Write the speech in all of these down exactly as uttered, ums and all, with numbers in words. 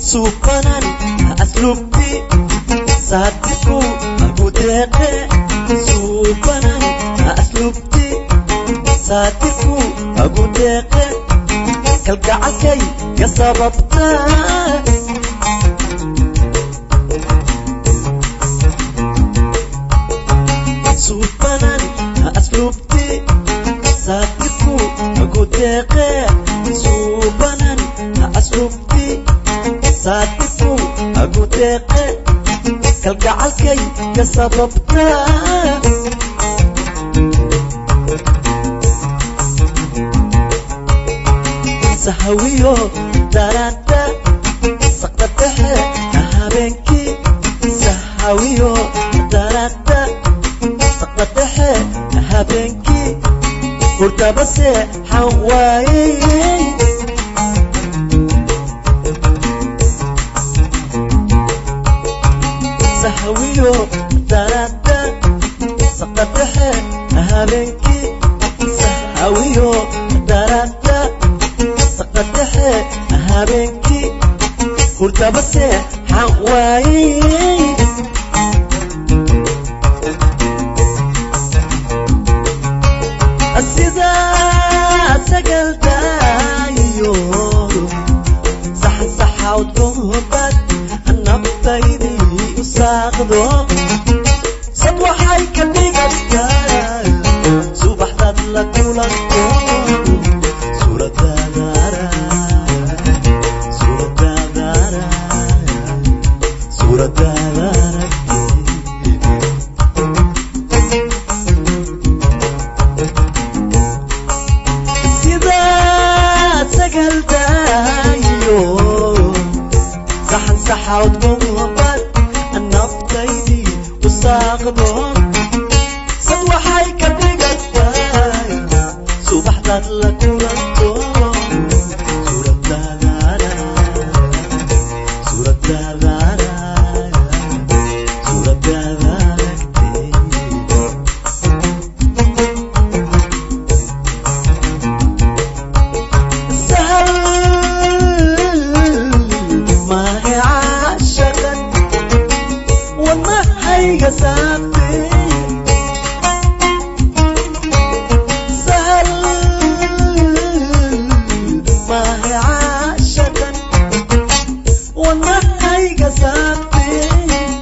سوبران أسلوبي ساتكو أبوديقي سوبران أسلوبي ساتكو أبوديقي كالقعكي يا سببتا سوبران أسلوبي ساتكو أبوديقي سوبران أسلوبي ساتكو أبوديقي كالقعكي يا سببتا سهويو داراتا سقطتها هابنكي سهويو داراتا سقطتها هابنكي قلت بس حواي سهويو داراتا سقطتها هابنكي سهويو داراتا سقطتها هابنكي قلت بس حواي السيدة سقل دايو صح صح وتقوبت النبطيدي وساقضو صدوة حيك النقبتا صبح تطلق ولقو سورة دارا سورة دارا سورة دارا سقل دايو صحن صحة وتقوبت النبطيدي وساقضون صدوة حيك بقداي صبح تطلق ولقون سورة دارا سورة دارا سورة دارا يا سابتي سهل ما هي عاشقا وانا هيك سابتي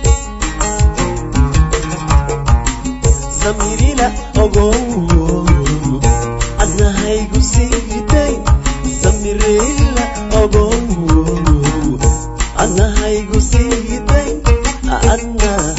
زميري لا أقول أنا هيك سيدي زميري لا أقول أنا هيك سيدي أنا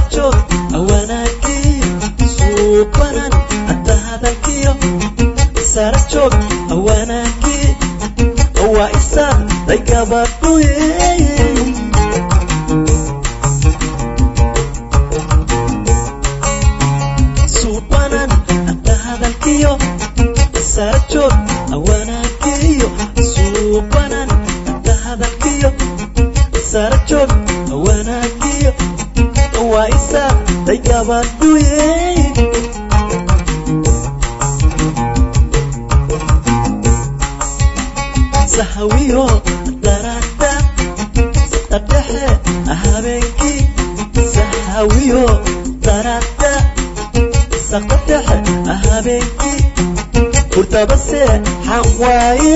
sarajoog wanaagii suubanan hadda hadalkiyo sarajoog wanaagii waa isaa day gabadhuye suubanan hadda hadalkiyo sarajoog wanaagii suubanan hadda hadalkiyo sarajoog wanaagii waa isaa day gabadhuye sahawiyo darada saddexe habeenkii sahawiyo darada saddexe habeenkii furtabase xawaaye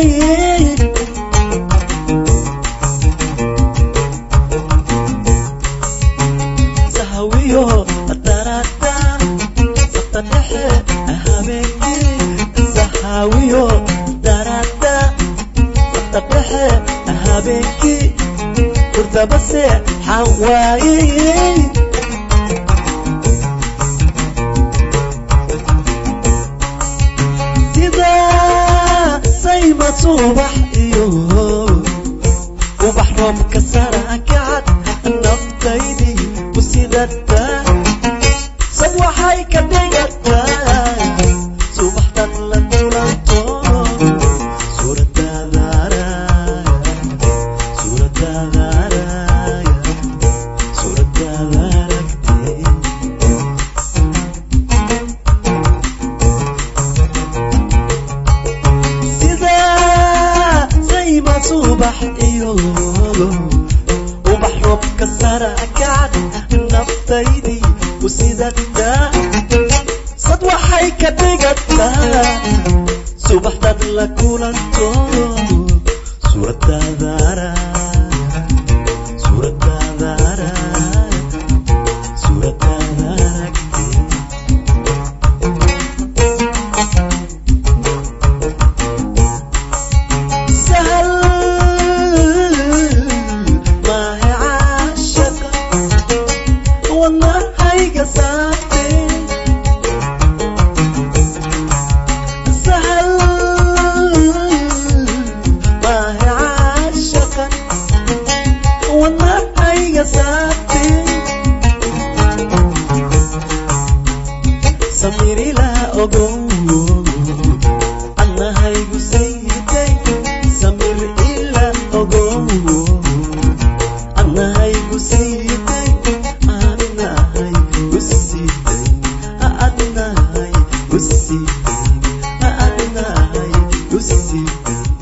sahawiyo darada saddexe habeenkii sahawiyo darada tabaxe habeenkii furtabase xawaaye sida sayma subax iyo ubax roobka sarakacad naftaydii usidata sad waxay ka dhigataa subaxdan la kulanto subax iyo ubax roobka sarakacad naftaydii usidata sad waxay ka dhigataa subaxdad la kulanto suuradaadara suuradaadara suuradadaragte sahal wadnahayga saarte sahal maahe caashaqan wadnahayga saarte samirila ogow annahaygu sayday samir ila ogow annahaygu sayday see